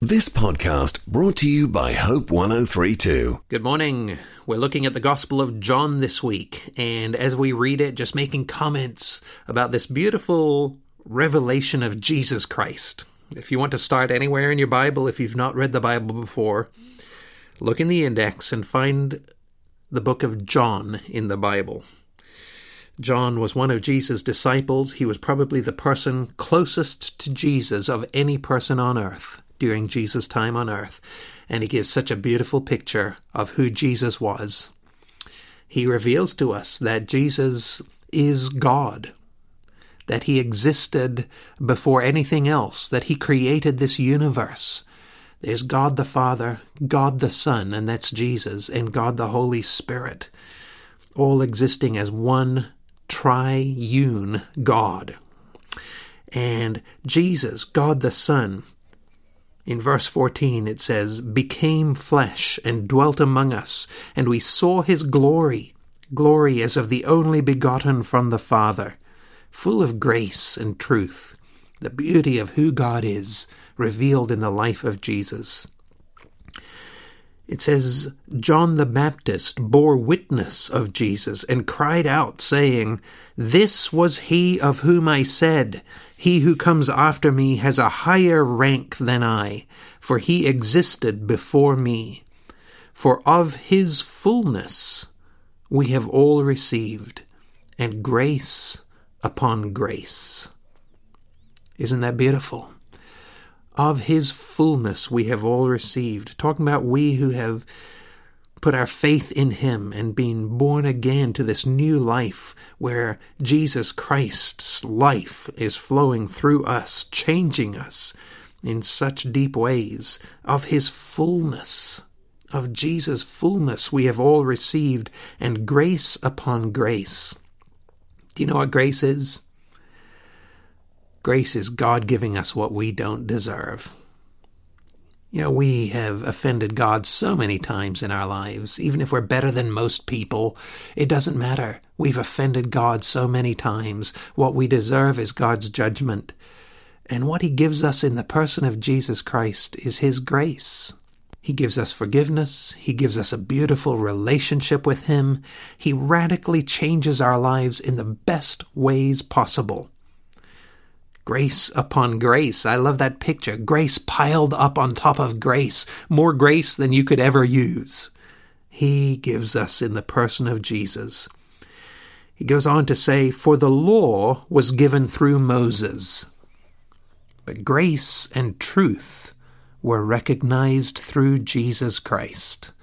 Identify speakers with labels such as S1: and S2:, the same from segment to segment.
S1: This podcast brought to you by Hope 1032.
S2: Good morning. We're looking at the Gospel of John this week, and as we read it, just making comments about this beautiful revelation of Jesus Christ. If you want to start anywhere in your Bible, if you've not read the Bible before, look in the index and find the book of John in the Bible. John was one of Jesus' disciples. He was probably the person closest to Jesus of any person on earth during Jesus' time on earth, and he gives such a beautiful picture of who Jesus was. He reveals to us that Jesus is God, that he existed before anything else, that he created this universe. There's God the Father, God the Son, and that's Jesus, and God the Holy Spirit, all existing as one triune God. And Jesus, God the Son, in verse 14 it says, became flesh and dwelt among us, and we saw his glory, glory as of the only begotten from the Father, full of grace and truth, the beauty of who God is revealed in the life of Jesus. It says, John the Baptist bore witness of Jesus and cried out, saying, "This was he of whom I said, he who comes after me has a higher rank than I, for he existed before me. For of his fullness we have all received, and grace upon grace." Isn't that beautiful? Of his fullness we have all received. Talking about we who have put our faith in him and been born again to this new life where Jesus Christ's life is flowing through us, changing us in such deep ways. Of his fullness, of Jesus' fullness we have all received, and grace upon grace. Do you know what grace is? Grace is God giving us what we don't deserve. You know, we have offended God so many times in our lives. Even if we're better than most people, it doesn't matter. We've offended God so many times. What we deserve is God's judgment. And what he gives us in the person of Jesus Christ is his grace. He gives us forgiveness. He gives us a beautiful relationship with him. He radically changes our lives in the best ways possible. Grace upon grace. I love that picture. Grace piled up on top of grace. More grace than you could ever use. He gives us in the person of Jesus. He goes on to say, for the law was given through Moses, but grace and truth were recognized through Jesus Christ.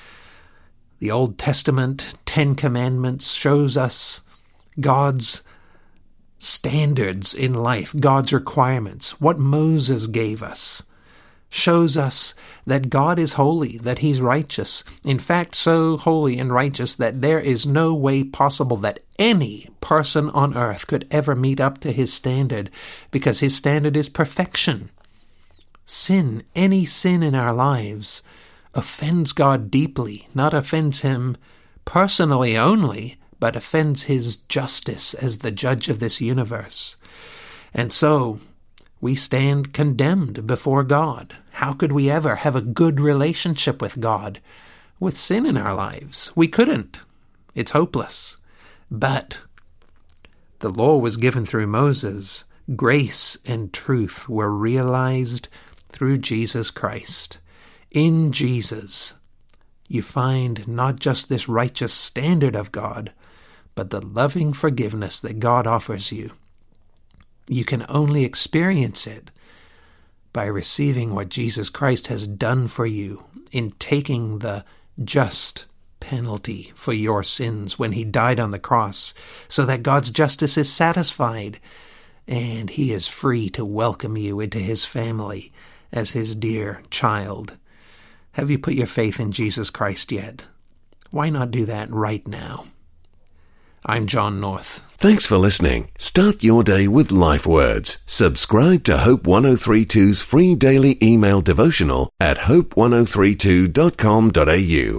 S2: The Old Testament, 10 Commandments, shows us God's standards in life, God's requirements. What Moses gave us shows us that God is holy, that he's righteous. In fact, so holy and righteous that there is no way possible that any person on earth could ever meet up to his standard, because his standard is perfection. Sin, any sin in our lives, offends God deeply, not offends him personally only, but offends his justice as the judge of this universe. And so we stand condemned before God. How could we ever have a good relationship with God with sin in our lives? We couldn't. It's hopeless. But the law was given through Moses. Grace and truth were realized through Jesus Christ. In Jesus, you find not just this righteous standard of God, but the loving forgiveness that God offers you. You can only experience it by receiving what Jesus Christ has done for you in taking the just penalty for your sins when he died on the cross, so that God's justice is satisfied and he is free to welcome you into his family as his dear child. Have you put your faith in Jesus Christ yet? Why not do that right now? I'm John North.
S1: Thanks for listening. Start your day with Life Words. Subscribe to Hope 1032's free daily email devotional at hope1032.com.au.